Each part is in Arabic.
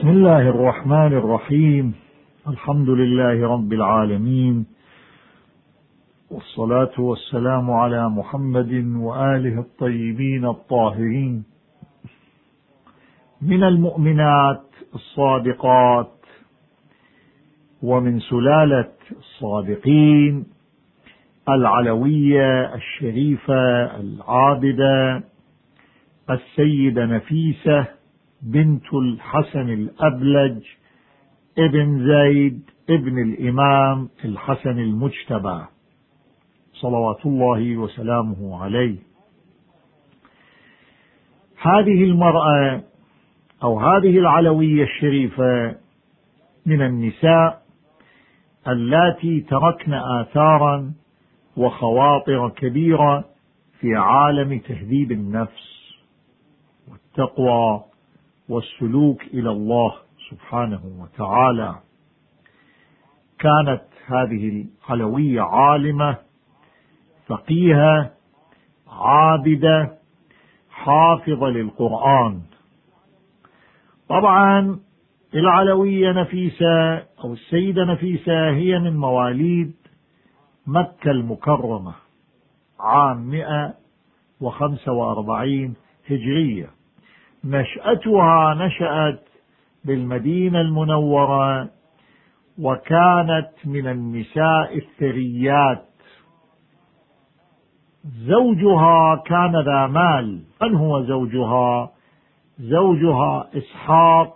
بسم الله الرحمن الرحيم. الحمد لله رب العالمين، والصلاة والسلام على محمد وآله الطيبين الطاهرين. من المؤمنات الصادقات ومن سلالة الصادقين العلوية الشريفة العابدة السيدة نفيسة بنت الحسن الأبلج ابن زيد ابن الإمام الحسن المجتبى صلوات الله وسلامه عليه. هذه المرأة أو هذه العلوية الشريفة من النساء اللاتي تركن آثارا وخواطر كبيرة في عالم تهذيب النفس والتقوى والسلوك إلى الله سبحانه وتعالى. كانت هذه العلوية عالمة فقيهة عابدة حافظة للقرآن. طبعا العلوية نفيسة أو السيدة نفيسة هي من مواليد مكة المكرمة عام 145 هجرية. نشأتها نشأت بالمدينة المنورة، وكانت من النساء الثريات. زوجها كان ذا مال. من هو زوجها؟ زوجها إسحاق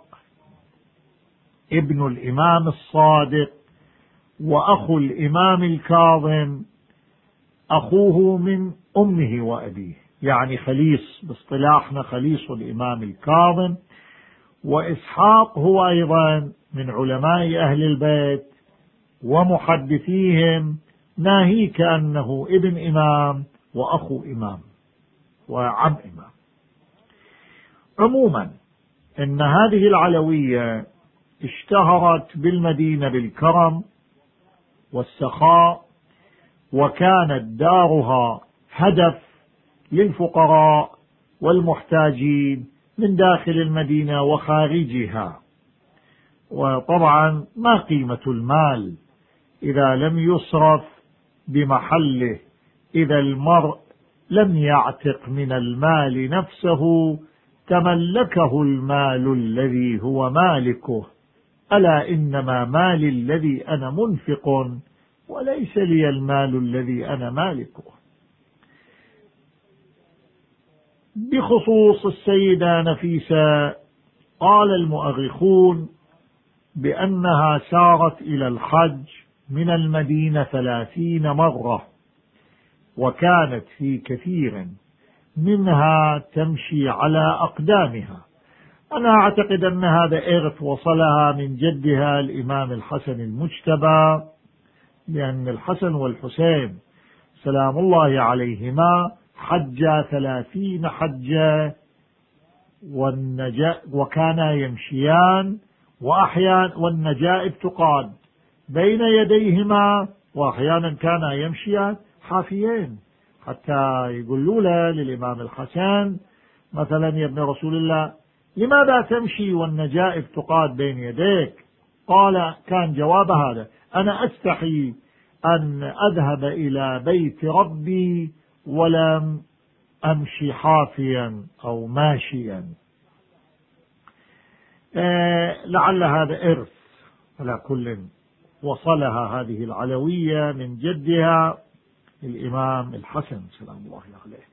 ابن الإمام الصادق وأخو الإمام الكاظم، أخوه من أمه وأبيه، يعني خليص، باصطلاحنا خليص الإمام الكاظم. وإسحاق هو أيضا من علماء أهل البيت ومحدثيهم، ناهيك أنه ابن إمام وأخو إمام وعم إمام. عموما إن هذه العلوية اشتهرت بالمدينة بالكرم والسخاء، وكانت دارها هدف للفقراء والمحتاجين من داخل المدينة وخارجها. وطبعا ما قيمة المال إذا لم يصرف بمحله؟ إذا المرء لم يعتق من المال نفسه تملكه المال الذي هو مالكه. ألا إنما مالي الذي أنا منفق وليس لي المال الذي أنا مالكه. بخصوص السيدة نفيسة قال المؤرخون بأنها سارت إلى الحج من المدينة 30 مرة، وكانت في كثير منها تمشي على أقدامها. أنا أعتقد أن هذا إرث وصلها من جدها الإمام الحسن المجتبى، لأن الحسن والحسين سلام الله عليهما حجا 30 حجة، وكانا يمشيان، وأحيانا والنجائب تقاد بين يديهما، وأحيانا كانا يمشيان حافيين، حتى يقولوا له للإمام الحسن مثلا يا ابن رسول الله لماذا تمشي والنجائب تقاد بين يديك؟ قال كان جواب هذا: أنا أستحي أن أذهب إلى بيت ربي ولم أمشي حافيا أو ماشيا. لعل هذا إرث. على كل وصلها هذه العلوية من جدها الإمام الحسن سلام الله عليه.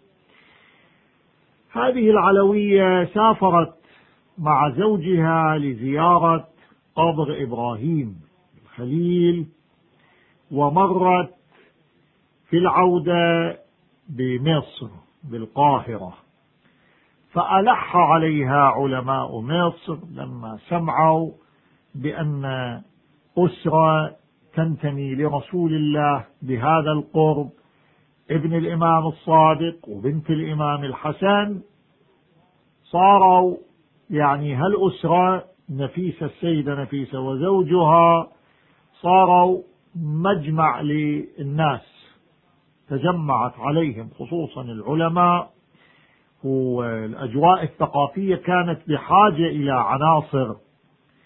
هذه العلوية سافرت مع زوجها لزيارة قبر إبراهيم الخليل، ومرت في العودة بمصر بالقاهرة، فألح عليها علماء مصر لما سمعوا بأن أسرة تنتمي لرسول الله بهذا القرب، ابن الإمام الصادق وبنت الإمام الحسن، صاروا يعني هالأسرة نفيسة السيدة نفيسة وزوجها صاروا مجمع للناس، تجمعت عليهم خصوصا العلماء، والأجواء الثقافية كانت بحاجة إلى عناصر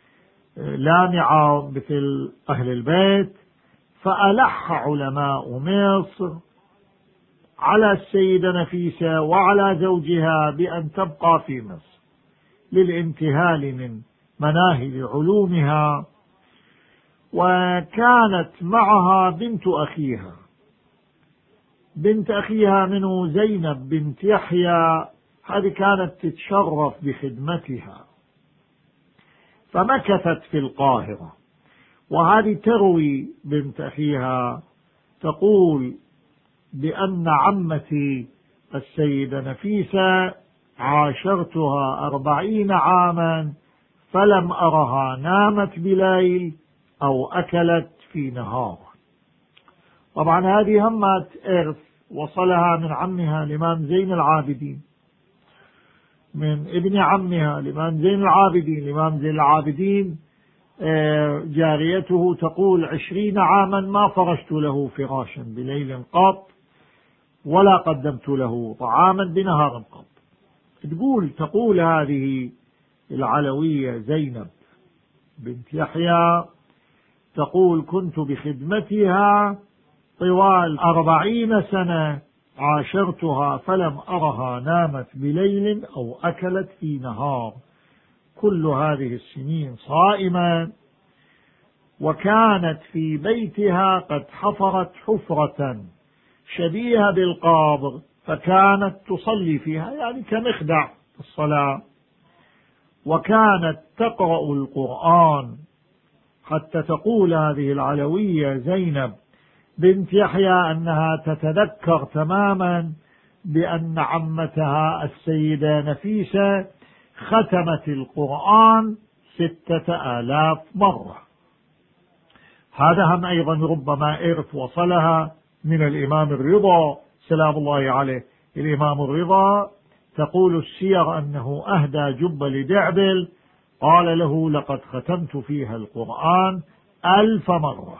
لامعة مثل أهل البيت، فألح علماء مصر على السيدة نفيسة وعلى زوجها بأن تبقى في مصر للانتهال من مناهل علومها. وكانت معها بنت أخيها منه زينب بنت يحيى، هذه كانت تتشرف بخدمتها، فمكثت في القاهرة. وهذه تروي بنت أخيها تقول بأن عمتي السيدة نفيسة عاشرتها 40 عاما فلم أرها نامت بليل أو أكلت في نهار. طبعا هذه همات إرث وصلها من عمها الإمام زين العابدين، من ابن عمها الإمام زين العابدين. الإمام زين العابدين جاريته تقول 20 عاما ما فرشت له فراشا بليل قط ولا قدمت له طعاما بنهار قط. تقول هذه العلوية زينب بنت يحيى تقول كنت بخدمتها طوال 40 سنة عاشرتها فلم أرها نامت بليل أو أكلت في نهار، كل هذه السنين صائمة. وكانت في بيتها قد حفرت حفرة شبيهة بالقابر فكانت تصلي فيها، يعني كمخدع الصلاة. وكانت تقرأ القرآن، حتى تقول هذه العلوية زينب بنت يحيى أنها تتذكر تماما بأن عمتها السيدة نفيسة ختمت القرآن 6000 مرة. هذا هم أيضا ربما إرث وصلها من الإمام الرضا سلام الله عليه. الإمام الرضا تقول السير أنه أهدى جبة لدعبل قال له لقد ختمت فيها القرآن 1000 مرة.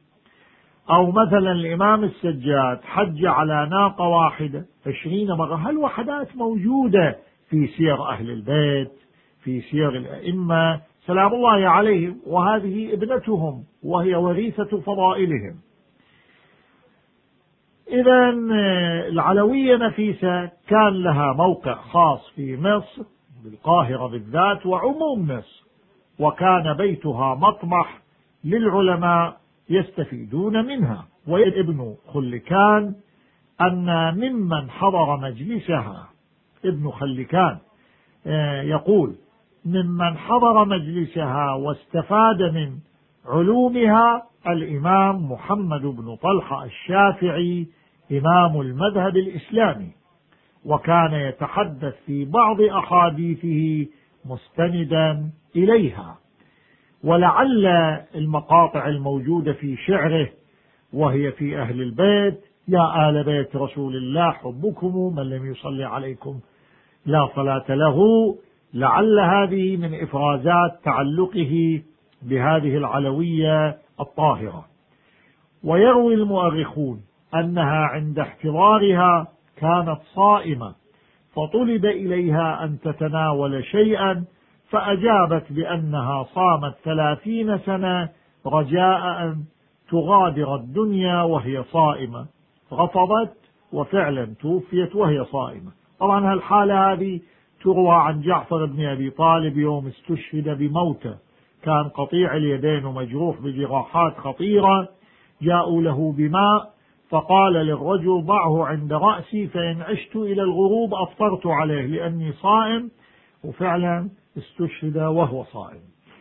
أو مثلا الإمام السجاد حج على ناقة واحدة 20 مرة. هالوحدات موجودة في سير أهل البيت، في سير الأئمة سلام الله عليهم، وهذه ابنتهم وهي وريثة فضائلهم. إذا العلوية نفيسة كان لها موقع خاص في مصر بالقاهرة بالذات وعموم مصر، وكان بيتها مطمح للعلماء يستفيدون منها. وابن خلكان أن ممن حضر مجلسها، ابن خلكان يقول ممن حضر مجلسها واستفاد من علومها الإمام محمد بن طلحة الشافعي إمام المذهب الإسلامي، وكان يتحدث في بعض أحاديثه مستندا إليها. ولعل المقاطع الموجودة في شعره وهي في أهل البيت يا آل بيت رسول الله حبكم من لم يصلي عليكم لا صلاة له، لعل هذه من إفرازات تعلقه بهذه العلوية الطاهرة. ويروي المؤرخون أنها عند احتضارها كانت صائمة فطلب إليها أن تتناول شيئا فأجابت بأنها صامت 30 سنة رجاء أن تغادر الدنيا وهي صائمة، رفضت وفعلا توفيت وهي صائمة. طبعا هالحالة هذه تروى عن جعفر بن أبي طالب يوم استشهد بموته، كان قطيع اليدين ومجروح بجراحات خطيرة، جاءوا له بماء فقال للرجل ضعه عند رأسي فإن عشت إلى الغروب أفطرت عليه لأني صائم، وفعلا استشهد وهو صائم.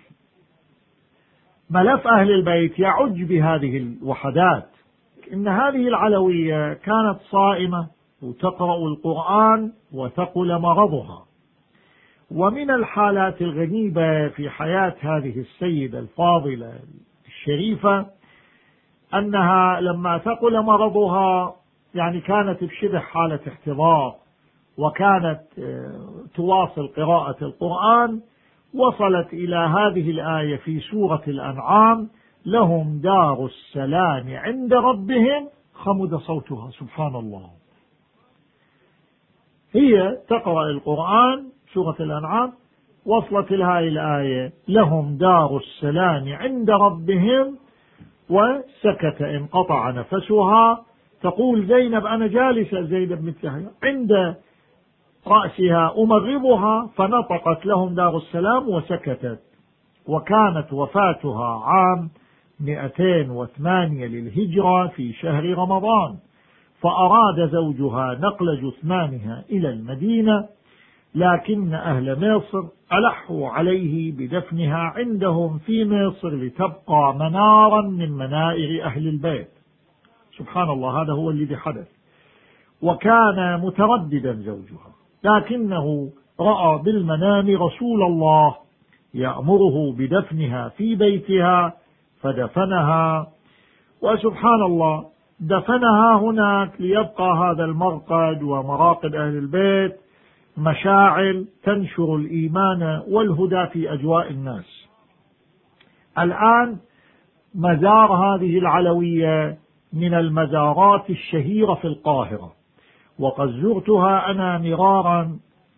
ملف أهل البيت يعج بهذه الوحدات. إن هذه العلوية كانت صائمة وتقرأ القرآن وثقل مرضها. ومن الحالات الغريبة في حياة هذه السيدة الفاضلة الشريفة أنها لما ثقل مرضها يعني كانت بشبه حالة احتضار، وكانت تواصل قراءة القرآن، وصلت إلى هذه الآية في سورة الأنعام لهم دار السلام عند ربهم، خمد صوتها سبحان الله. هي تقرأ القرآن سورة الأنعام وصلت هاي الآية لهم دار السلام عند ربهم، وسكت انقطع نفسها. تقول زينب أنا جالسة زينب مثلها عند رأسها أمرضها، فنطقت لهم دار السلام وسكتت. وكانت وفاتها عام 208 للهجرة في شهر رمضان، فأراد زوجها نقل جثمانها إلى المدينة، لكن أهل مصر ألحوا عليه بدفنها عندهم في مصر لتبقى منارا من منائر أهل البيت. سبحان الله، هذا هو الذي حدث. وكان مترددا زوجها، لكنه رأى بالمنام رسول الله يأمره بدفنها في بيتها فدفنها. وسبحان الله، دفنها هناك ليبقى هذا المرقد ومراقد أهل البيت مشاعل تنشر الإيمان والهدى في أجواء الناس. الآن مزار هذه العلوية من المزارات الشهيرة في القاهرة، وقد زرتها أنا مرارا.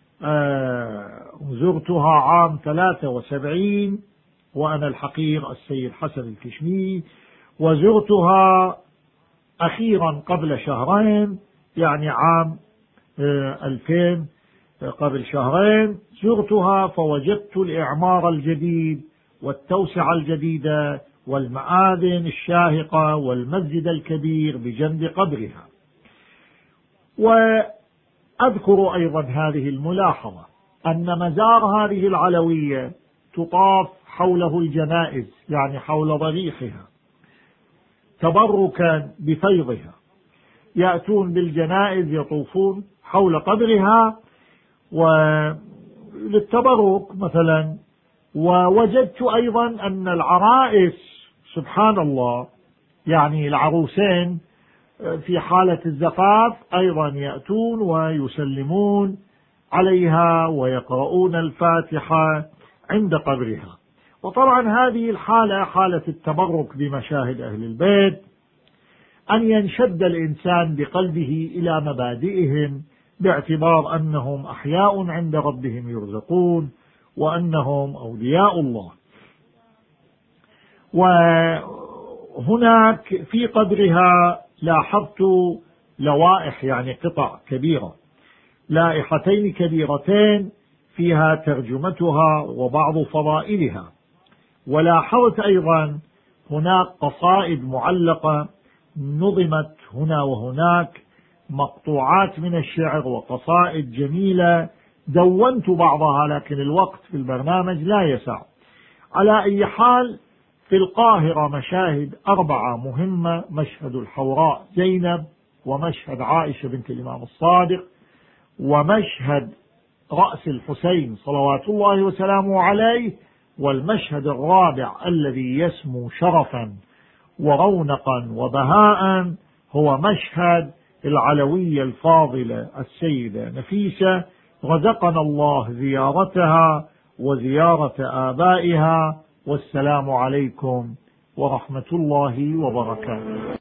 زرتها عام 73 وأنا الحقير السيد حسن الكشمي، وزرتها أخيرا قبل شهرين، يعني عام 2000 قبل شهرين زرتها، فوجدت الإعمار الجديد والتوسعة الجديدة والمآذن الشاهقة والمسجد الكبير بجنب قبرها. وأذكر أيضا هذه الملاحظة أن مزار هذه العلوية تطاف حوله الجنائز، يعني حول ضريحها تبركا بفيضها، يأتون بالجنائز يطوفون حول قبرها وللتبرك مثلا. ووجدت أيضا أن العرائس سبحان الله، يعني العروسين في حالة الزفاف أيضا يأتون ويسلمون عليها ويقرؤون الفاتحة عند قبرها. وطبعا هذه الحالة حالة التبرك بمشاهد أهل البيت، أن ينشد الإنسان بقلبه إلى مبادئهم باعتبار أنهم أحياء عند ربهم يرزقون وأنهم أولياء الله. وهناك في قبرها لاحظت لوائح، يعني قطع كبيرة، لائحتين كبيرتين فيها ترجمتها وبعض فضائلها. ولاحظت أيضا هناك قصائد معلقة نظمت هنا وهناك، مقطوعات من الشعر وقصائد جميلة، دونت بعضها لكن الوقت في البرنامج لا يسع. على أي حال، في القاهرة مشاهد 4 مهمة: مشهد الحوراء زينب، ومشهد عائشة بنت الإمام الصادق، ومشهد رأس الحسين صلوات الله وسلامه عليه، والمشهد الرابع الذي يسمو شرفا ورونقا وبهاء هو مشهد العلوية الفاضلة السيدة نفيسة، رزقنا الله زيارتها وزيارة آبائها. والسلام عليكم ورحمة الله وبركاته.